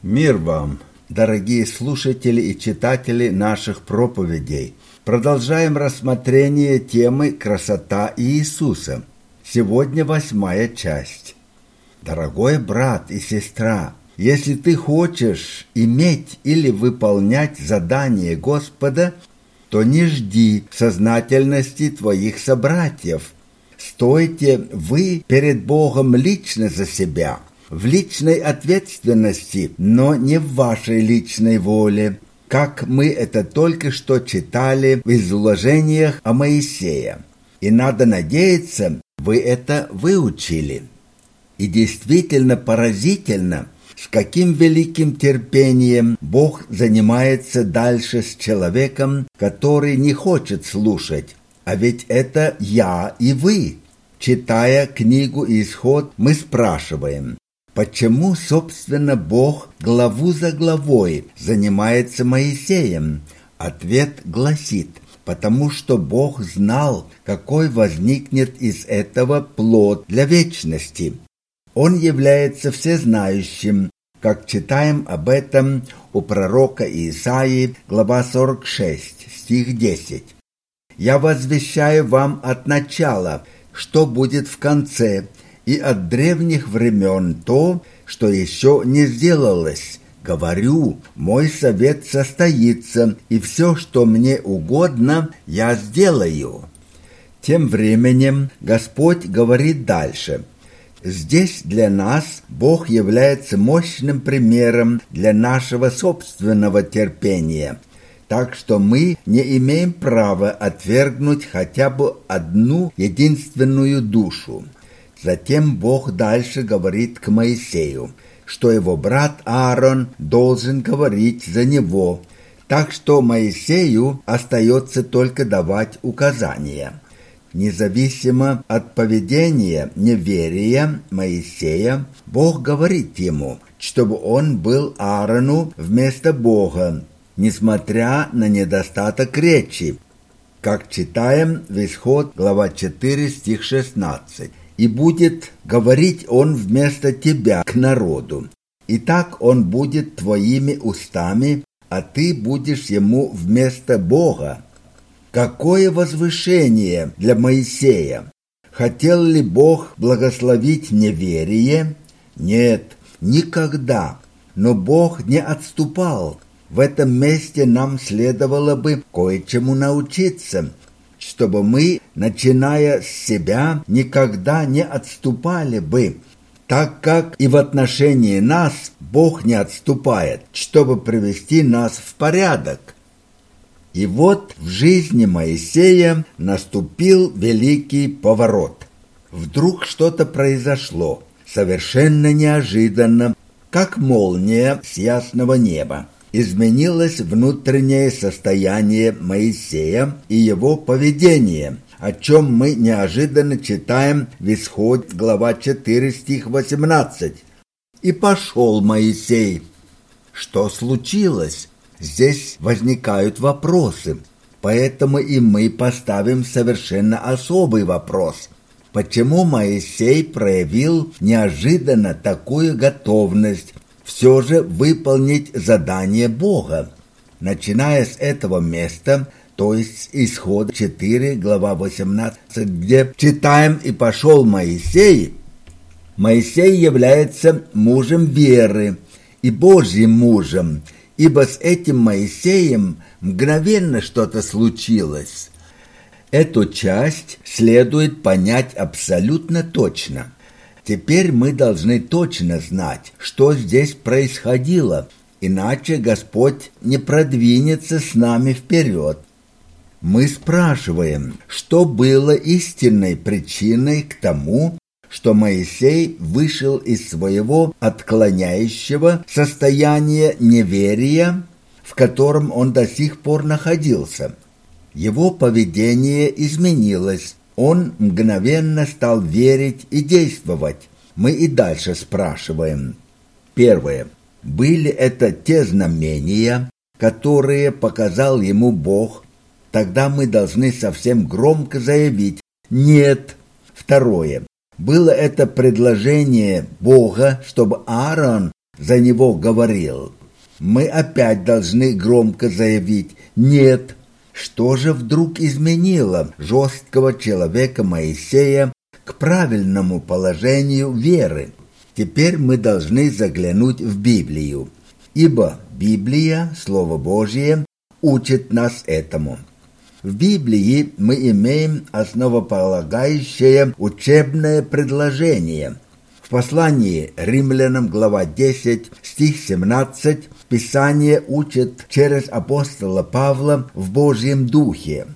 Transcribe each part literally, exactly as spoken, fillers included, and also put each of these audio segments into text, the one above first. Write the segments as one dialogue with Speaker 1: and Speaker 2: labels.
Speaker 1: Мир вам, дорогие слушатели и читатели наших проповедей. Продолжаем рассмотрение темы «Красота Иисуса». Сегодня восьмая часть. Дорогой брат и сестра, если ты хочешь иметь или выполнять задание Господа, то не жди сознательности твоих собратьев. Стойте вы перед Богом лично за себя, в личной ответственности, но не в вашей личной воле, как мы это только что читали в изложениях о Моисее. И надо надеяться, вы это выучили. И действительно поразительно, с каким великим терпением Бог занимается дальше с человеком, который не хочет слушать. А ведь это я и вы. Читая книгу «Исход», мы спрашиваем, почему, собственно, Бог главу за главой занимается Моисеем? Ответ гласит, потому что Бог знал, какой возникнет из этого плод для вечности. Он является всезнающим, как читаем об этом у пророка Исаии, глава сорок шесть, стих десять. «Я возвещаю вам от начала, что будет в конце, и от древних времен то, что еще не сделалось. Говорю, мой совет состоится, и все, что мне угодно, я сделаю». Тем временем Господь говорит дальше. Здесь для нас Бог является мощным примером для нашего собственного терпения, так что мы не имеем права отвергнуть хотя бы одну единственную душу. Затем Бог дальше говорит к Моисею, что его брат Аарон должен говорить за него, так что Моисею остается только давать указания. Независимо от поведения неверия Моисея, Бог говорит ему, чтобы он был Аарону вместо Бога, несмотря на недостаток речи, как читаем в Исход, глава четыре, стих шестнадцать. «И будет говорить он вместо тебя к народу, и так он будет твоими устами, а ты будешь ему вместо Бога». Какое возвышение для Моисея! Хотел ли Бог благословить неверие? Нет, никогда. Но Бог не отступал. В этом месте нам следовало бы кое-чему научиться, чтобы мы, начиная с себя, никогда не отступали бы, так как и в отношении нас Бог не отступает, чтобы привести нас в порядок. И вот в жизни Моисея наступил великий поворот. Вдруг что-то произошло, совершенно неожиданно, как молния с ясного неба. Изменилось внутреннее состояние Моисея и его поведение, о чем мы неожиданно читаем в Исход, глава четыре, стих восемнадцать. «И пошел Моисей». Что случилось? Здесь возникают вопросы, поэтому и мы поставим совершенно особый вопрос. Почему Моисей проявил неожиданно такую готовность все же выполнить задание Бога? Начиная с этого места, то есть Исход четыре, глава восемнадцать, где читаем «И пошел Моисей», Моисей является мужем веры и Божьим мужем, ибо с этим Моисеем мгновенно что-то случилось. Эту часть следует понять абсолютно точно. Теперь мы должны точно знать, что здесь происходило, иначе Господь не продвинется с нами вперед. Мы спрашиваем, что было истинной причиной к тому, что Моисей вышел из своего отклоняющего состояния неверия, в котором он до сих пор находился. Его поведение изменилось, он мгновенно стал верить и действовать. Мы и дальше спрашиваем. Первое. Были это те знамения, которые показал ему Бог? Тогда мы должны совсем громко заявить «нет». Второе. Было это предложение Бога, чтобы Аарон за него говорил. Мы опять должны громко заявить «нет». Что же вдруг изменило жесткого человека Моисея к правильному положению веры? Теперь мы должны заглянуть в Библию, ибо Библия, Слово Божие, учит нас этому. В Библии мы имеем основополагающее учебное предложение. В послании Римлянам, глава десять, стих семнадцать, Писание учит через апостола Павла в Божьем Духе.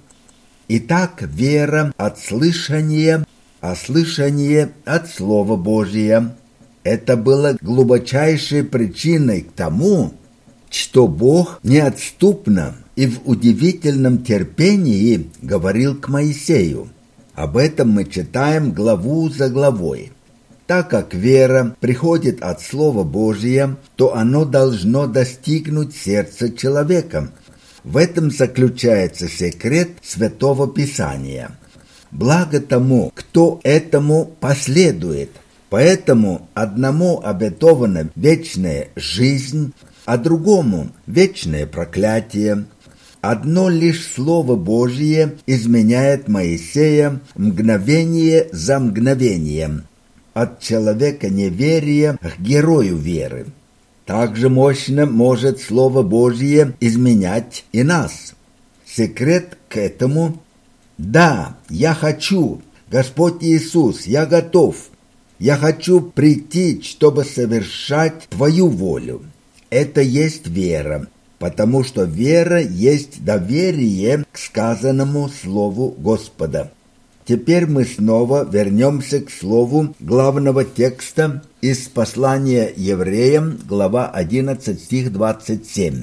Speaker 1: Итак, вера от слышания, а слышание от Слова Божия. Это было глубочайшей причиной к тому, что Бог неотступно и в удивительном терпении говорил к Моисею. Об этом мы читаем главу за главой. Так как вера приходит от Слова Божия, то оно должно достигнуть сердца человека. В этом заключается секрет Святого Писания. Благо тому, кто этому последует. Поэтому одному обетована вечная жизнь, а другому вечное проклятие. Одно лишь Слово Божие изменяет Моисея мгновение за мгновением, от человека неверия к герою веры. Также мощно может Слово Божие изменять и нас. Секрет к этому – да, я хочу, Господь Иисус, я готов. Я хочу прийти, чтобы совершать Твою волю. Это есть вера, потому что вера есть доверие к сказанному Слову Господа. Теперь мы снова вернемся к слову главного текста из послания евреям, глава одиннадцать, стих двадцать семь.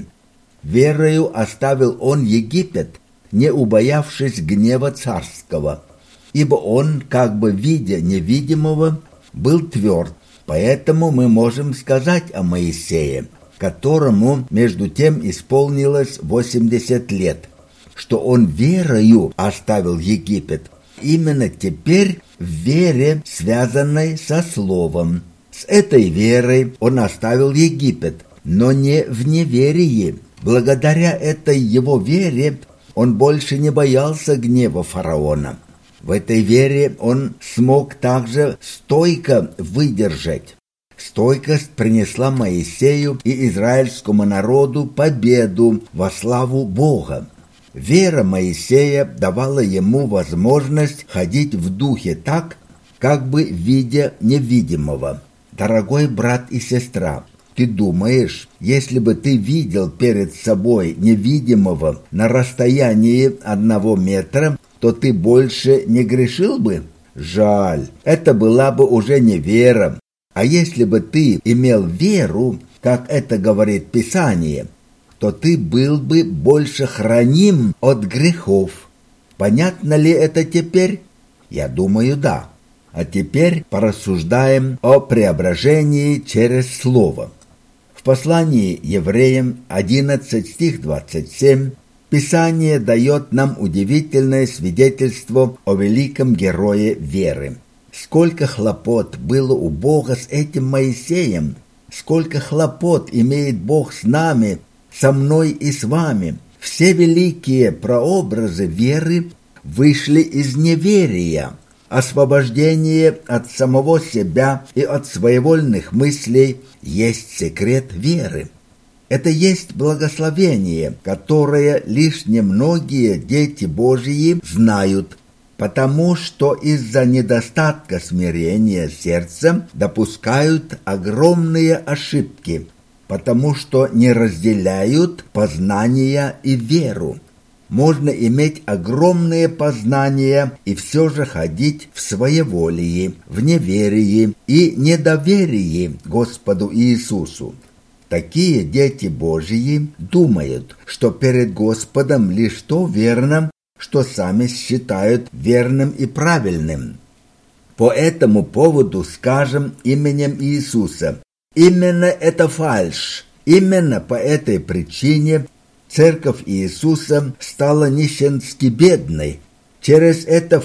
Speaker 1: «Верою оставил он Египет, не убоявшись гнева царского, ибо он, как бы видя невидимого, был тверд. Поэтому мы можем сказать о Моисее, которому между тем исполнилось восемьдесят лет, что он верою оставил Египет». Именно теперь в вере, связанной со Словом. С этой верой он оставил Египет, но не в неверии. Благодаря этой его вере он больше не боялся гнева фараона. В этой вере он смог также стойко выдержать. Стойкость принесла Моисею и израильскому народу победу во славу Бога. Вера Моисея давала ему возможность ходить в духе так, как бы видя невидимого. Дорогой брат и сестра, ты думаешь, если бы ты видел перед собой невидимого на расстоянии одного метра, то ты больше не грешил бы? Жаль, это была бы уже не вера. А если бы ты имел веру, как это говорит Писание, то ты был бы больше храним от грехов. Понятно ли это теперь? Я думаю, да. А теперь порассуждаем о преображении через Слово. В послании евреям одиннадцать, стих двадцать семь, Писание дает нам удивительное свидетельство о великом герое веры. Сколько хлопот было у Бога с этим Моисеем, сколько хлопот имеет Бог с нами, со мной и с вами. Все великие прообразы веры вышли из неверия. Освобождение от самого себя и от своевольных мыслей есть секрет веры. Это есть благословение, которое лишь немногие дети Божьи знают, потому что из-за недостатка смирения сердца допускают огромные ошибки, потому что не разделяют познания и веру. Можно иметь огромные познания и все же ходить в своеволии, в неверии и недоверии Господу Иисусу. Такие дети Божьи думают, что перед Господом лишь то верно, что сами считают верным и правильным. По этому поводу скажем именем Иисуса: именно это фальшь. Именно по этой причине Церковь Иисуса стала нищенски бедной. Через это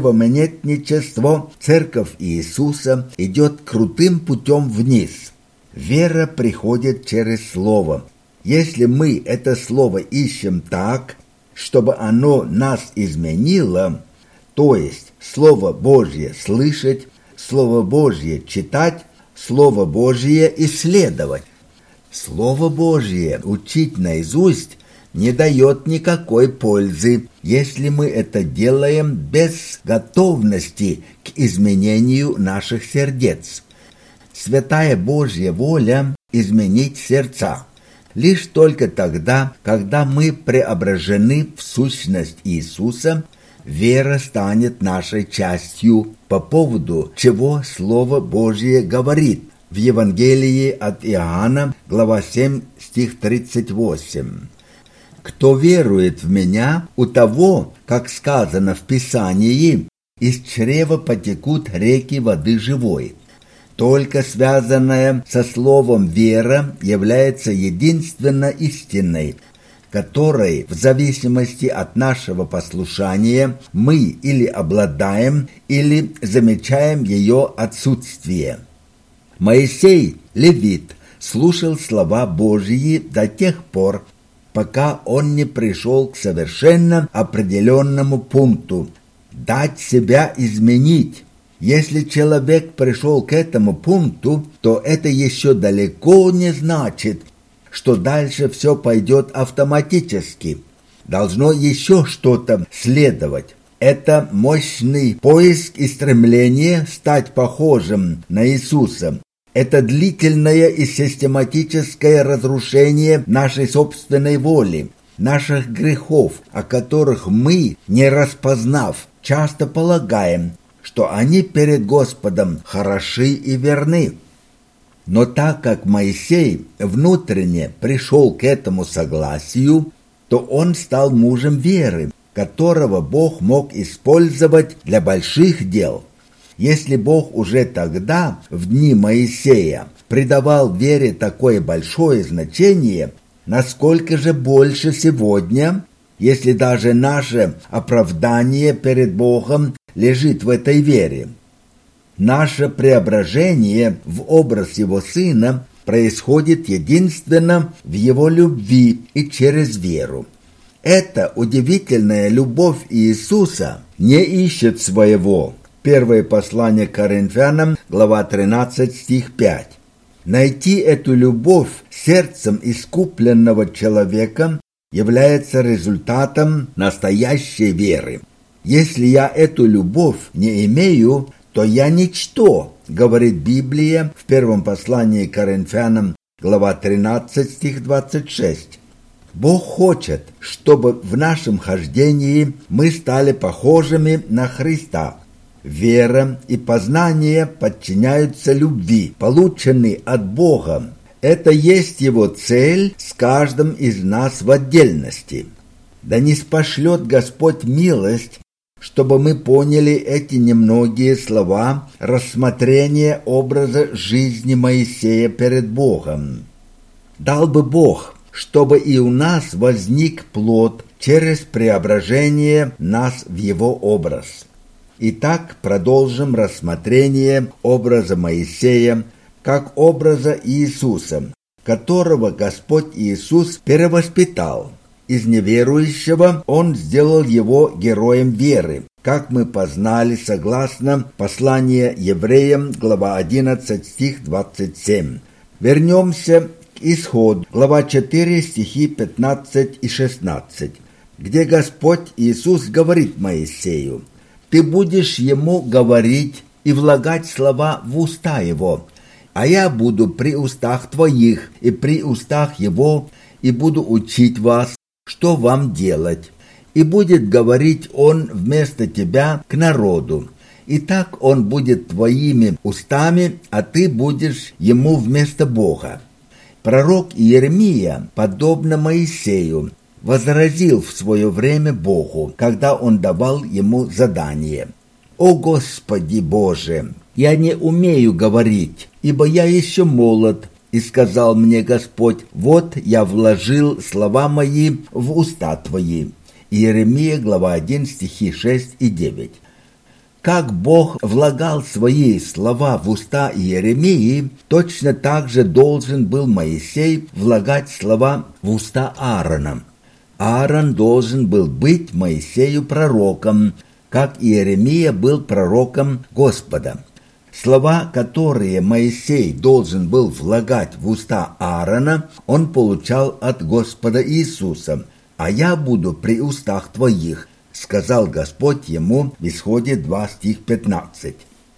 Speaker 1: фальшивомонетничество Церковь Иисуса идет крутым путем вниз. Вера приходит через Слово. Если мы это Слово ищем так, чтобы оно нас изменило, то есть Слово Божье слышать, Слово Божье читать, Слово Божье исследовать. Слово Божье учить наизусть не дает никакой пользы, если мы это делаем без готовности к изменению наших сердец. Святая Божья воля – изменить сердца. Лишь только тогда, когда мы преображены в сущность Иисуса, вера станет нашей частью, по поводу чего Слово Божье говорит в Евангелии от Иоанна, глава семь, стих тридцать восемь. «Кто верует в Меня, у того, как сказано в Писании, из чрева потекут реки воды живой». Только связанная со словом «вера» является единственно истинной, которой в зависимости от нашего послушания мы или обладаем, или замечаем ее отсутствие. Моисей, левит, слушал слова Божьи до тех пор, пока он не пришел к совершенно определенному пункту – дать себя изменить. Если человек пришел к этому пункту, то это еще далеко не значит, что дальше все пойдет автоматически. Должно еще что-то следовать. Это мощный поиск и стремление стать похожим на Иисуса. Это длительное и систематическое разрушение нашей собственной воли, наших грехов, о которых мы, не распознав, часто полагаем, что они перед Господом хороши и верны. Но так как Моисей внутренне пришел к этому согласию, то он стал мужем веры, которого Бог мог использовать для больших дел. Если Бог уже тогда, в дни Моисея, придавал вере такое большое значение, насколько же больше сегодня, если даже наше оправдание перед Богом лежит в этой вере. Наше преображение в образ Его Сына происходит единственно в Его любви и через веру. Эта удивительная любовь Иисуса не ищет своего. Первое послание к Коринфянам, глава тринадцать, стих пять. Найти эту любовь сердцем искупленного человека является результатом настоящей веры. «Если я эту любовь не имею, то я ничто», говорит Библия в первом послании к Коринфянам, глава тринадцать, стих двадцать шесть. Бог хочет, чтобы в нашем хождении мы стали похожими на Христа. Вера и познание подчиняются любви, полученной от Бога. Это есть Его цель с каждым из нас в отдельности. Да ниспошлет Господь милость, чтобы мы поняли эти немногие слова рассмотрения образа жизни Моисея перед Богом. Дал бы Бог, чтобы и у нас возник плод через преображение нас в Его образ. Итак, продолжим рассмотрение образа Моисея как образа Иисуса, которого Господь Иисус перевоспитал. Из неверующего Он сделал его героем веры, как мы познали согласно посланию евреям, глава одиннадцать, стих двадцать семь. Вернемся к Исходу, глава четыре, стихи пятнадцать и шестнадцать, где Господь Иисус говорит Моисею: «Ты будешь ему говорить и влагать слова в уста его, а я буду при устах твоих и при устах его, и буду учить вас, что вам делать. И будет говорить он вместо тебя к народу. И так он будет твоими устами, а ты будешь ему вместо Бога». Пророк Иеремия, подобно Моисею, возразил в свое время Богу, когда он давал ему задание: «О Господи Боже, я не умею говорить, ибо я еще молод. И сказал мне Господь: вот я вложил слова мои в уста твои». Иеремия, глава один, стихи шесть и девять. Как Бог влагал свои слова в уста Иеремии, точно так же должен был Моисей влагать слова в уста Аарона. Аарон должен был быть Моисею пророком, как Иеремия был пророком Господа. Слова, которые Моисей должен был влагать в уста Аарона, он получал от Господа Иисуса. «А я буду при устах твоих», сказал Господь ему в Исходе два стих пятнадцать.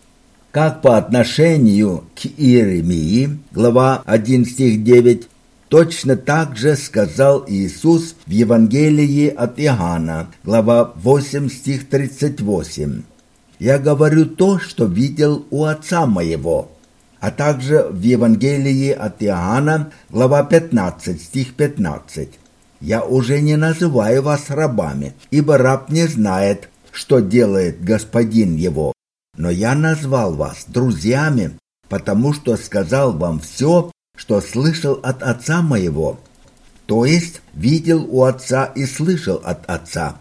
Speaker 1: Как по отношению к Иеремии, глава один стих девять, точно так же сказал Иисус в Евангелии от Иоанна, глава восемь стих тридцать восемь. «Я говорю то, что видел у Отца моего», а также в Евангелии от Иоанна, глава пятнадцать стих пятнадцать. «Я уже не называю вас рабами, ибо раб не знает, что делает господин его, но я назвал вас друзьями, потому что сказал вам все, что слышал от Отца моего, то есть видел у Отца и слышал от Отца».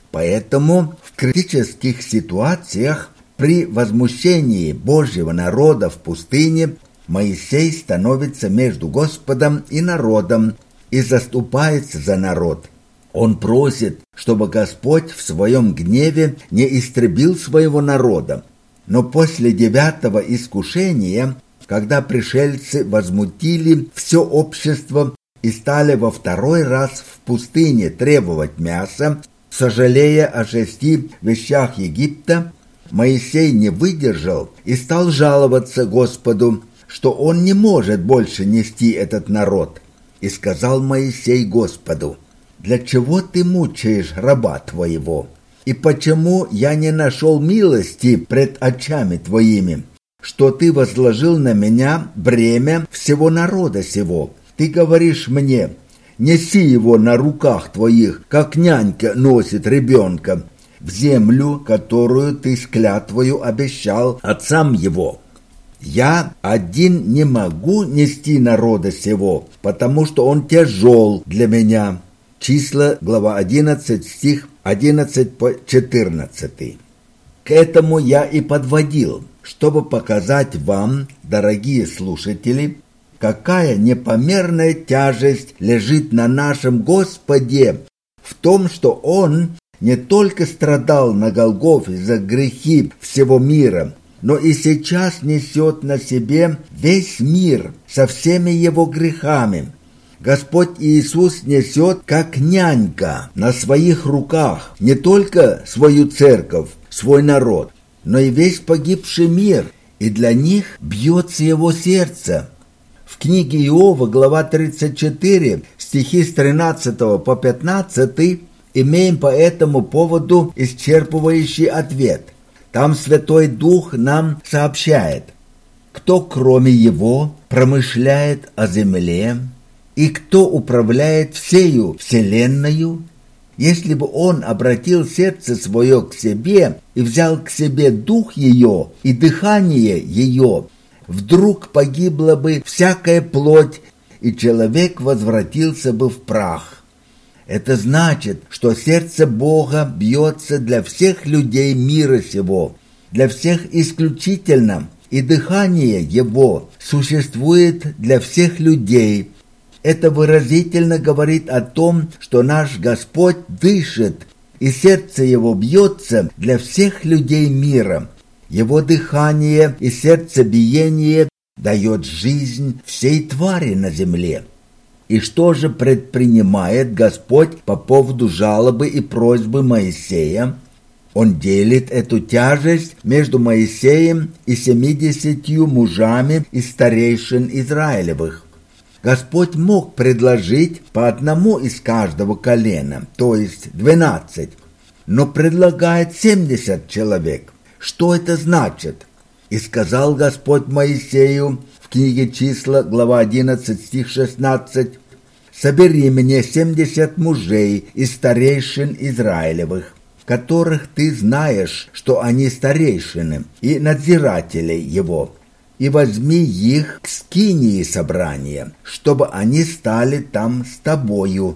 Speaker 1: Поэтому в критических ситуациях при возмущении Божьего народа в пустыне Моисей становится между Господом и народом и заступается за народ. Он просит, чтобы Господь в своем гневе не истребил своего народа. Но после девятого искушения, когда пришельцы возмутили все общество и стали во второй раз в пустыне требовать мяса, сожалея о шести вещах Египта, Моисей не выдержал и стал жаловаться Господу, что он не может больше нести этот народ. И сказал Моисей Господу: «Для чего ты мучаешь раба твоего? И почему я не нашел милости пред очами твоими, что ты возложил на меня бремя всего народа сего? Ты говоришь мне: неси его на руках твоих, как нянька носит ребенка, в землю, которую ты с клятвою обещал отцам его. Я один не могу нести народа сего, потому что он тяжел для меня». Числа, глава одиннадцать, стих одиннадцать по четырнадцать. К этому я и подводил, чтобы показать вам, дорогие слушатели, какая непомерная тяжесть лежит на нашем Господе в том, что Он не только страдал на Голгофе за грехи всего мира, но и сейчас несет на себе весь мир со всеми его грехами. Господь Иисус несет, как нянька, на своих руках не только свою церковь, свой народ, но и весь погибший мир, и для них бьется его сердце. В книге Иова, глава тридцать четыре, стихи с тринадцатого по пятнадцатый, имеем по этому поводу исчерпывающий ответ. Там Святой Дух нам сообщает: «Кто, кроме Его, промышляет о земле, и кто управляет всею вселенную? Если бы Он обратил сердце свое к себе и взял к себе дух ее и дыхание ее, вдруг погибла бы всякая плоть, и человек возвратился бы в прах». Это значит, что сердце Бога бьется для всех людей мира сего, для всех исключительно, и дыхание Его существует для всех людей. Это выразительно говорит о том, что наш Господь дышит, и сердце Его бьется для всех людей мира. Его дыхание и сердцебиение дает жизнь всей твари на земле. И что же предпринимает Господь по поводу жалобы и просьбы Моисея? Он делит эту тяжесть между Моисеем и семидесятью мужами из старейшин Израилевых. Господь мог предложить по одному из каждого колена, то есть двенадцать, но предлагает семьдесят человек. Что это значит? «И сказал Господь Моисею» в книге Числа, глава одиннадцать, стих шестнадцать, «Собери мне семьдесят мужей из старейшин Израилевых, которых ты знаешь, что они старейшины, и надзирателей его, и возьми их к скинии собрания, чтобы они стали там с тобою».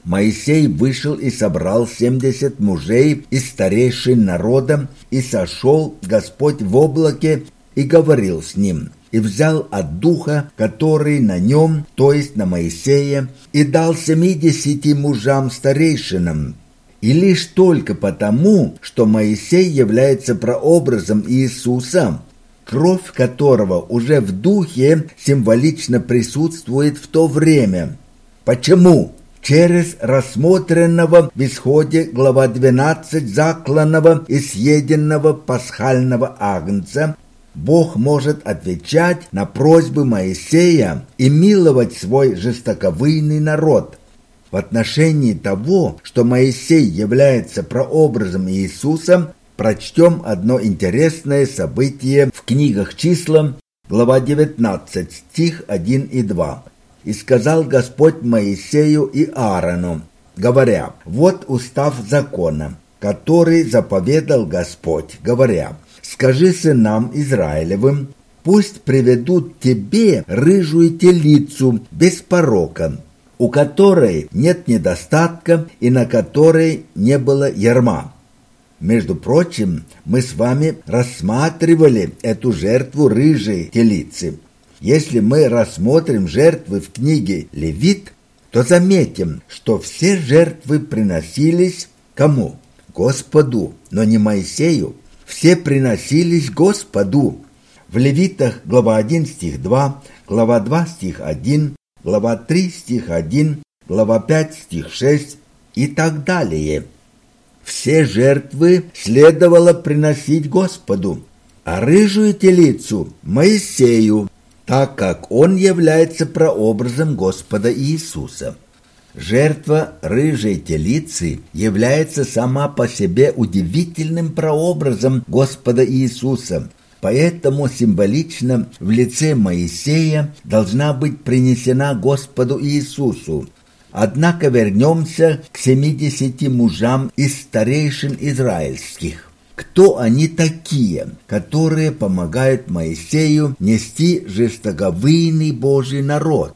Speaker 1: Моисей вышел и собрал семьдесят мужей из старейшин народа, и сошел Господь в облаке и говорил с ним, и взял от духа, который на нем, то есть на Моисея, и дал семидесяти мужам старейшинам. И лишь только потому, что Моисей является прообразом Иисуса, кровь которого уже в духе символично присутствует в то время. Почему? Через рассмотренного в Исходе глава двенадцать закланного и съеденного пасхального агнца Бог может отвечать на просьбы Моисея и миловать свой жестоковыйный народ. В отношении того, что Моисей является прообразом Иисуса, прочтем одно интересное событие в книгах Числа, глава девятнадцать, стих один и два. «И сказал Господь Моисею и Аарону, говоря, вот устав закона, который заповедал Господь, говоря, скажи сынам Израилевым, пусть приведут тебе рыжую телицу без порока, у которой нет недостатка и на которой не было ярма». Между прочим, мы с вами рассматривали эту жертву рыжей телицы. Если мы рассмотрим жертвы в книге Левит, то заметим, что все жертвы приносились кому? Господу, но не Моисею. Все приносились Господу. В Левитах глава один стих два, глава два стих один, глава три стих один, глава пять стих шесть и так далее. Все жертвы следовало приносить Господу, а рыжую телицу Моисею, так как он является прообразом Господа Иисуса. Жертва рыжей телицы является сама по себе удивительным прообразом Господа Иисуса, поэтому символично в лице Моисея должна быть принесена Господу Иисусу. Однако вернемся к семидесяти мужам из старейшин израильских. Кто они такие, которые помогают Моисею нести жестоковыйный Божий народ?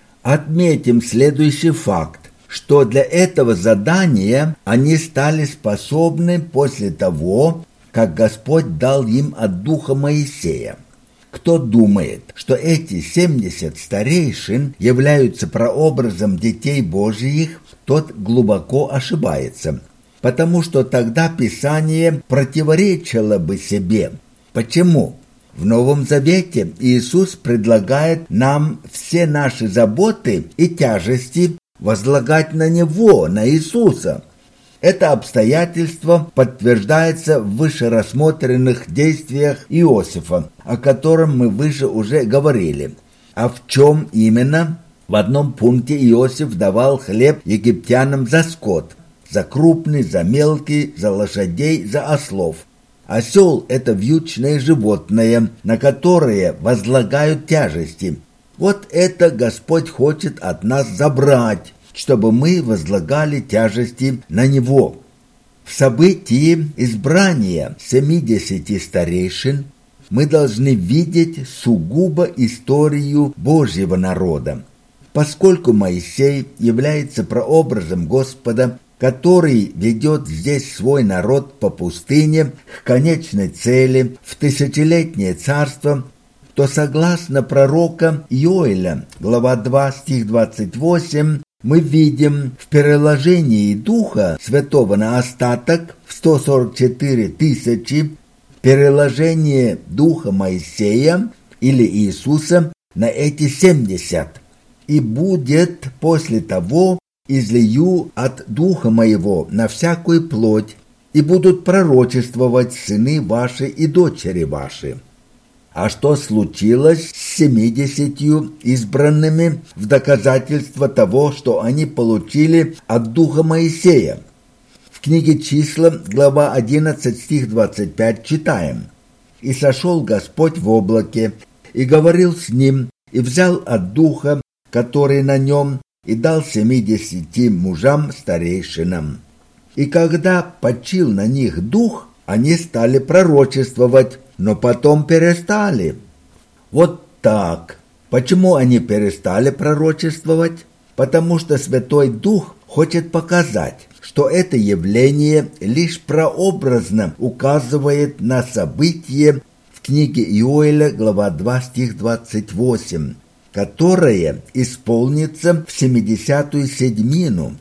Speaker 1: Отметим следующий факт, что для этого задания они стали способны после того, как Господь дал им от духа Моисея. Кто думает, что эти семьдесят старейшин являются прообразом детей Божьих, тот глубоко ошибается, потому что тогда Писание противоречило бы себе. Почему? В Новом Завете Иисус предлагает нам все наши заботы и тяжести возлагать на Него, на Иисуса. Это обстоятельство подтверждается в вышерассмотренных действиях Иосифа, о котором мы выше уже говорили. А в чем именно? В одном пункте Иосиф давал хлеб египтянам за скот, за крупный, за мелкий, за лошадей, за ослов. Осел – это вьючное животное, на которое возлагают тяжести. Вот это Господь хочет от нас забрать, чтобы мы возлагали тяжести на Него. В событии избрания семидесяти старейшин мы должны видеть сугубо историю Божьего народа. Поскольку Моисей является прообразом Господа, который ведет здесь свой народ по пустыне к конечной цели, в тысячелетнее царство, то согласно пророка Иоэля, глава два, стих двадцать восемь, мы видим в переложении Духа Святого на остаток в сто сорок четыре тысячи переложение Духа Моисея или Иисуса на эти семьдесят. «И будет после того излию от Духа Моего на всякую плоть, и будут пророчествовать сыны ваши и дочери ваши». А что случилось с семидесятью избранными в доказательство того, что они получили от Духа Моисея? В книге Числа, глава одиннадцать, стих двадцать пять, читаем: «И сошел Господь в облаке, и говорил с ним, и взял от Духа, который на нем, и дал семидесяти мужам старейшинам. И когда почил на них Дух, они стали пророчествовать, но потом перестали». Вот так. Почему они перестали пророчествовать? Потому что Святой Дух хочет показать, что это явление лишь прообразно указывает на событие в книге Иоэля, глава два, стих двадцать восемь, которое исполнится в семидесятую седьмину.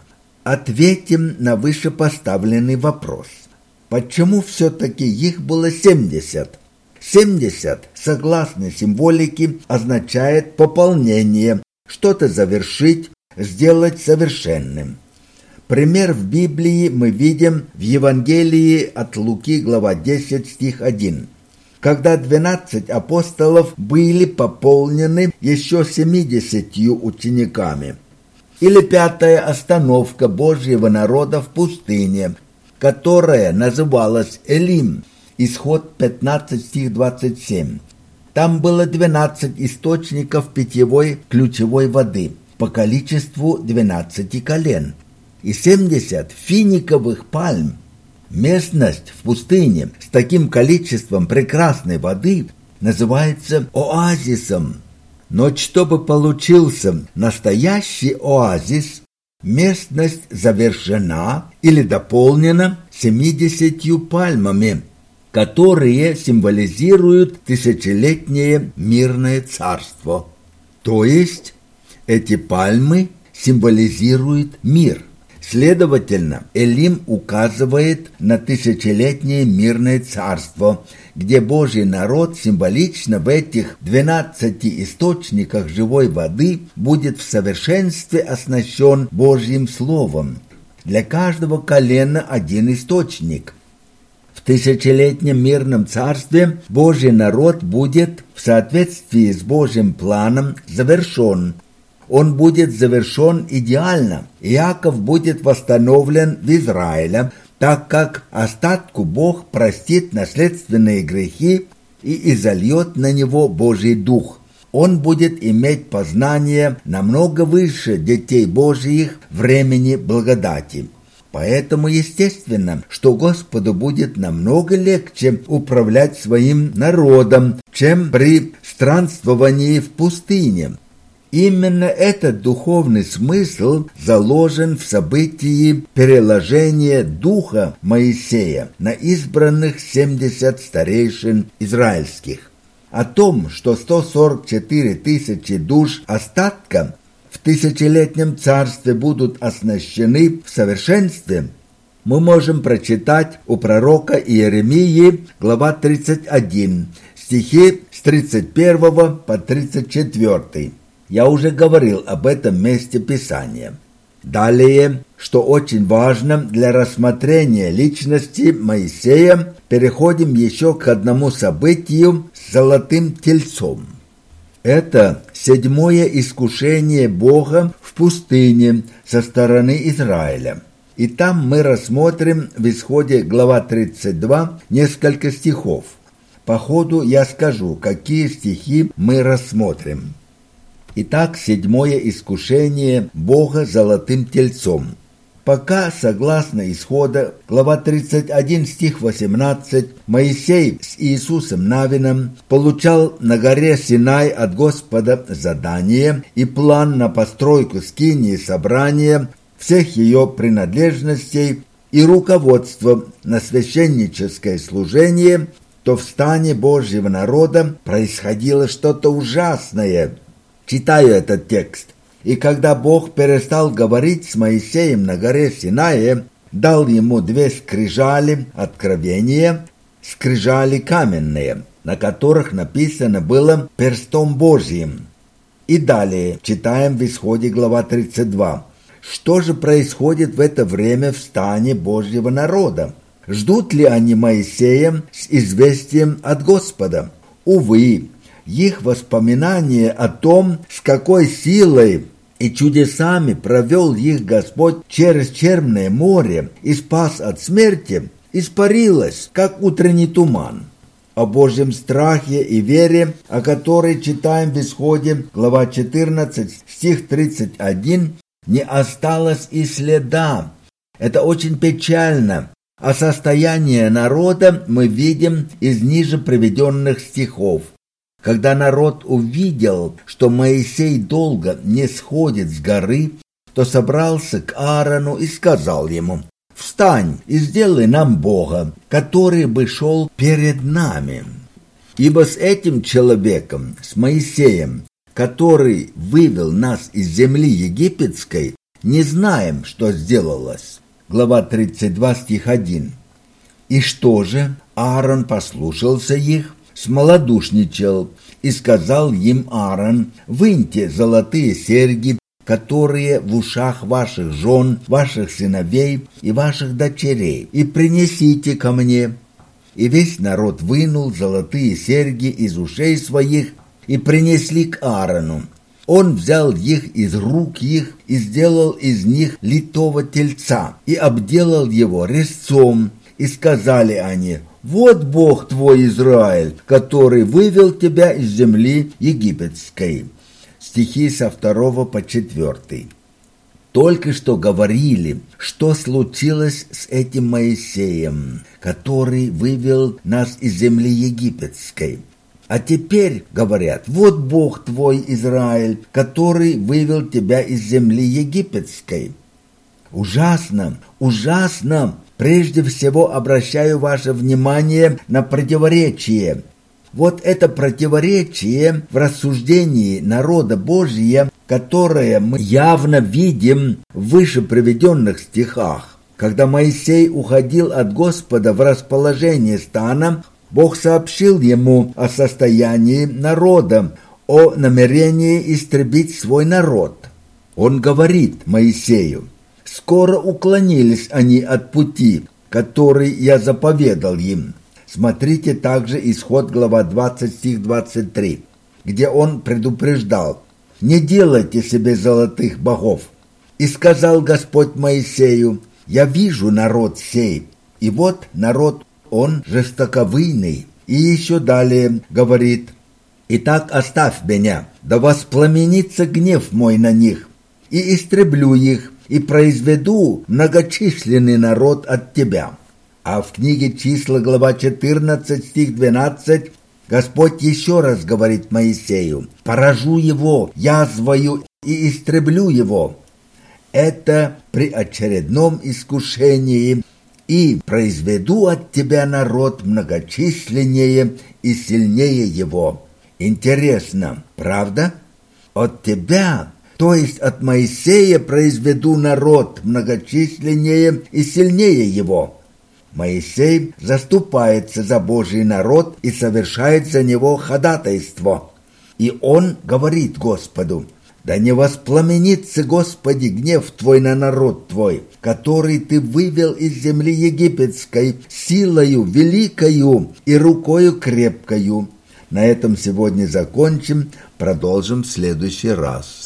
Speaker 1: Ответим на вышепоставленный вопрос. Почему все-таки их было семьдесят? семьдесят, согласно символике, означает пополнение, что-то завершить, сделать совершенным. Пример в Библии мы видим в Евангелии от Луки, глава десять, стих один. Когда двенадцать апостолов были пополнены еще семидесятью учениками. Или пятая остановка Божьего народа в пустыне, которая называлась Элим. Исход пятнадцать, стих двадцать семь. Там было двенадцать источников питьевой ключевой воды по количеству двенадцати колен и семьдесят финиковых пальм. Местность в пустыне с таким количеством прекрасной воды называется оазисом. Но чтобы получился настоящий оазис, местность завершена или дополнена семидесятью пальмами, которые символизируют тысячелетнее мирное царство. То есть эти пальмы символизируют мир. Следовательно, Элим указывает на тысячелетнее мирное царство, где Божий народ символично в этих двенадцати источниках живой воды будет в совершенстве оснащен Божьим Словом. Для каждого колена один источник. В тысячелетнем мирном царстве Божий народ будет в соответствии с Божьим планом завершен. Он будет завершен идеально. Иаков будет восстановлен в Израиле, так как остатку Бог простит наследственные грехи и изольет на него Божий Дух. Он будет иметь познание намного выше детей Божьих времени благодати. Поэтому естественно, что Господу будет намного легче управлять своим народом, чем при странствовании в пустыне. Именно этот духовный смысл заложен в событии переложения духа Моисея на избранных семьдесят старейшин израильских. О том, что сто сорок четыре тысячи душ остатка в тысячелетнем царстве будут оснащены в совершенстве, мы можем прочитать у пророка Иеремии, глава тридцать один, стихи с тридцать первого по тридцать четвёртый. Я уже говорил об этом месте Писания. Далее, что очень важно для рассмотрения личности Моисея, переходим еще к одному событию с золотым тельцом. Это седьмое искушение Бога в пустыне со стороны Израиля. И там мы рассмотрим в Исходе глава тридцать два несколько стихов. По ходу я скажу, какие стихи мы рассмотрим. Итак, седьмое искушение Бога золотым тельцом. Пока, согласно Исхода, глава тридцать один, стих восемнадцать, Моисей с Иисусом Навином получал на горе Синай от Господа задание и план на постройку скинии собрания, всех ее принадлежностей и руководство на священническое служение, то в стане Божьего народа происходило что-то ужасное. Читаю этот текст. «И когда Бог перестал говорить с Моисеем на горе Синае, дал ему две скрижали откровения, скрижали каменные, на которых написано было перстом Божьим». И далее читаем в Исходе глава тридцать два. Что же происходит в это время в стане Божьего народа? Ждут ли они Моисея с известием от Господа? Увы, их воспоминания о том, с какой силой и чудесами провел их Господь через Черное море и спас от смерти, испарилось, как утренний туман. О Божьем страхе и вере, о которой читаем в Исходе, глава четырнадцать, стих тридцать один, не осталось и следа. Это очень печально. А состояние народа мы видим из ниже приведенных стихов. Когда народ увидел, что Моисей долго не сходит с горы, то собрался к Аарону и сказал ему: «Встань и сделай нам Бога, который бы шел перед нами. Ибо с этим человеком, с Моисеем, который вывел нас из земли египетской, не знаем, что сделалось». Глава тридцать два, стих один. И что же? Аарон послушался их, смолодушничал, и сказал им Аарон: «Выньте золотые серьги, которые в ушах ваших жен, ваших сыновей и ваших дочерей, и принесите ко мне». И весь народ вынул золотые серьги из ушей своих и принесли к Аарону. Он взял их из рук их и сделал из них литого тельца и обделал его резцом. И сказали они: «Вот Бог твой Израиль, который вывел тебя из земли египетской». Стихи со второго по четвертый. Только что говорили, что случилось с этим Моисеем, который вывел нас из земли египетской. А теперь говорят: «Вот Бог твой Израиль, который вывел тебя из земли египетской». Ужасно, ужасно! Прежде всего обращаю ваше внимание на противоречие. Вот это противоречие в рассуждении народа Божия, которое мы явно видим в выше приведенных стихах. Когда Моисей уходил от Господа в расположение стана, Бог сообщил ему о состоянии народа, о намерении истребить свой народ. Он говорит Моисею: «Скоро уклонились они от пути, который я заповедал им». Смотрите также Исход, глава двадцать, стих двадцать три, где он предупреждал: «Не делайте себе золотых богов». И сказал Господь Моисею: «Я вижу народ сей, и вот народ он жестоковыйный». И еще далее говорит: «Итак, оставь меня, да воспламенится гнев мой на них, и истреблю их, и произведу многочисленный народ от тебя». А в книге Числа, глава четырнадцать, стих двенадцать, Господь еще раз говорит Моисею: «Поражу его язвою и истреблю его». Это при очередном искушении: «И произведу от тебя народ многочисленнее и сильнее его». Интересно, правда? От тебя, то есть от Моисея, произведу народ многочисленнее и сильнее его. Моисей заступается за Божий народ и совершает за него ходатайство. И он говорит Господу: «Да не воспламенится, Господи, гнев Твой на народ Твой, который Ты вывел из земли египетской силою великою и рукою крепкою». На этом сегодня закончим, продолжим в следующий раз.